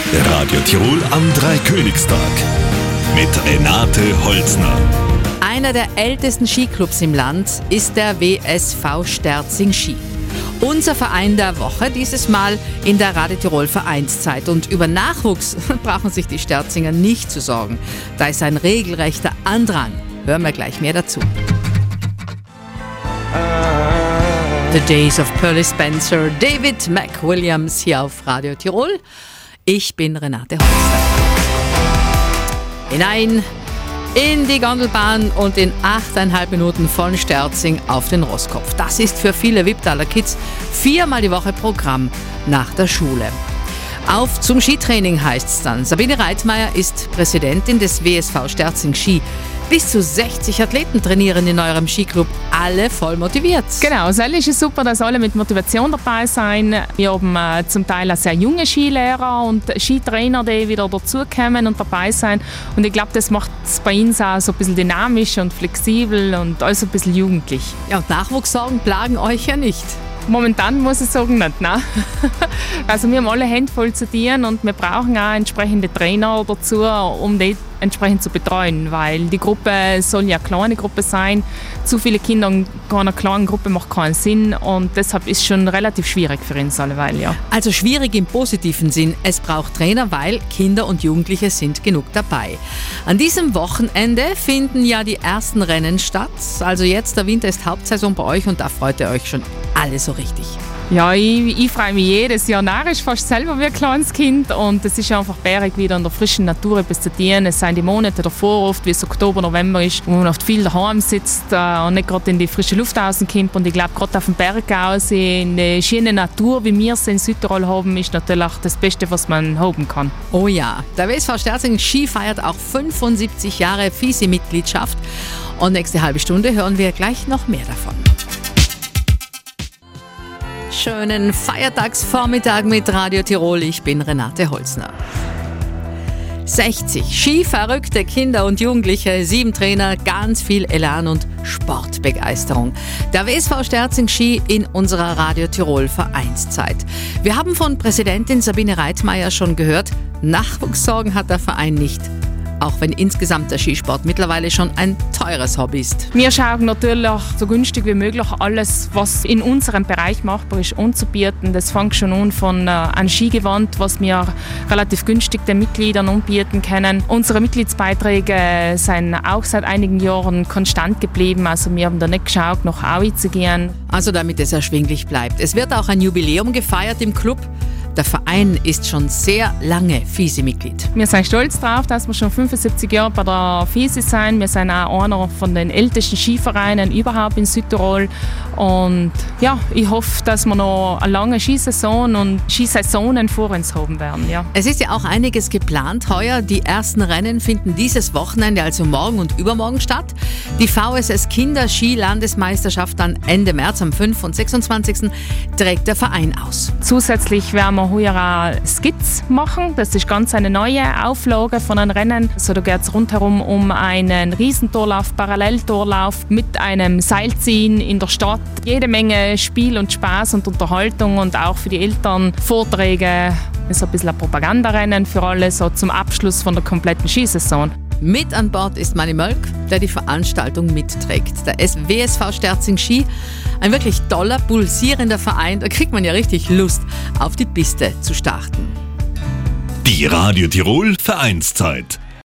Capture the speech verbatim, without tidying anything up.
Radio Tirol am Dreikönigstag mit Renate Holzner. Einer der ältesten Skiclubs im Land ist der W S V Sterzing Ski. Unser Verein der Woche, dieses Mal in der Radio Tirol Vereinszeit. Und über Nachwuchs brauchen sich die Sterzinger nicht zu sorgen. Da ist ein regelrechter Andrang. Hören wir gleich mehr dazu. The Days of Pearly Spencer, David McWilliams hier auf Radio Tirol. Ich bin Renate Holzner. Hinein in die Gondelbahn und in achteinhalb Minuten von Sterzing auf den Roßkopf. Das ist für viele Wipptaler Kids viermal die Woche Programm nach der Schule. Auf zum Skitraining heißt's dann. Sabine Reitmeier ist Präsidentin des W S V Sterzing Ski. Bis zu sechzig Athleten trainieren in eurem Skiclub, alle voll motiviert. Genau, es ist super, dass alle mit Motivation dabei sind. Wir haben äh, zum Teil auch sehr junge Skilehrer und Skitrainer, die wieder dazukommen und dabei sind. Und ich glaube, das macht es bei uns auch so ein bisschen dynamisch und flexibel und alles ein bisschen jugendlich. Ja, und Nachwuchssorgen plagen euch ja nicht. Momentan muss ich sagen, nicht. Nein. Also wir haben alle Hände voll zu tun und wir brauchen auch entsprechende Trainer dazu, um die entsprechend zu betreuen, weil die Gruppe soll ja eine kleine Gruppe sein. Zu viele Kinder in einer kleinen Gruppe macht keinen Sinn und deshalb ist es schon relativ schwierig für uns alleweil. Ja. Also schwierig im positiven Sinn. Es braucht Trainer, weil Kinder und Jugendliche sind genug dabei. An diesem Wochenende finden ja die ersten Rennen statt. Also jetzt, der Winter ist Hauptsaison bei euch und da freut ihr euch schon alle so richtig. Ja, ich, ich freue mich jedes Jahr narrisch, fast selber wie ein kleines Kind und es ist einfach bärig, wieder in der frischen Natur etwas zu tun. Es sind die Monate davor oft, wie es Oktober, November ist, wo man oft viel daheim sitzt äh, und nicht gerade in die frische Luft rauskommt. Und ich glaube, gerade auf dem Berg aus, in der schönen Natur, wie wir es in Südtirol haben, ist natürlich das Beste, was man haben kann. Oh ja, der W S V Sterzing Ski feiert auch fünfundsiebzig Jahre F I S I-Mitgliedschaft und nächste halbe Stunde hören wir gleich noch mehr davon. Schönen Feiertagsvormittag mit Radio Tirol. Ich bin Renate Holzner. sechzig skiverrückte Kinder und Jugendliche, sieben Trainer, ganz viel Elan und Sportbegeisterung. Der W S V Sterzing Ski in unserer Radio Tirol Vereinszeit. Wir haben von Präsidentin Sabine Reitmeier schon gehört, Nachwuchssorgen hat der Verein nicht. Auch wenn insgesamt der Skisport mittlerweile schon ein teures Hobby ist. Wir schauen natürlich so günstig wie möglich alles, was in unserem Bereich machbar ist, anzubieten. Das fängt schon an von äh, einem Skigewand, was wir relativ günstig den Mitgliedern anbieten können. Unsere Mitgliedsbeiträge sind auch seit einigen Jahren konstant geblieben. Also wir haben da nicht geschaut, nach Aui zu gehen. Also damit es erschwinglich bleibt. Es wird auch ein Jubiläum gefeiert im Club. Der Verein ist schon sehr lange F I S I-Mitglied. Wir sind stolz darauf, dass wir schon fünfundsiebzig Jahre bei der F I S I sind. Wir sind auch einer von den ältesten Skivereinen überhaupt in Südtirol. Und ja, ich hoffe, dass wir noch eine lange Skisaison und Skisaisonen vor uns haben werden. Ja. Es ist ja auch einiges geplant heuer. Die ersten Rennen finden dieses Wochenende, also morgen und übermorgen statt. Die V S S Kinderski-Landesmeisterschaft dann Ende März am fünften und sechsundzwanzigsten trägt der Verein aus. Zusätzlich werden wir heuer auch Skits machen. Das ist ganz eine neue Auflage von einem Rennen. Also da geht es rundherum um einen Riesentorlauf, Paralleltorlauf mit einem Seilziehen in der Stadt. Jede Menge Spiel und Spaß und Unterhaltung und auch für die Eltern Vorträge. Das ist ein bisschen ein Propagandarennen für alle, so zum Abschluss von der kompletten Skisaison. Mit an Bord ist Manni Mölk, der die Veranstaltung mitträgt. Der W S V Sterzing Ski, ein wirklich toller, pulsierender Verein. Da kriegt man ja richtig Lust, auf die Piste zu starten. Die Radio Tirol Vereinszeit.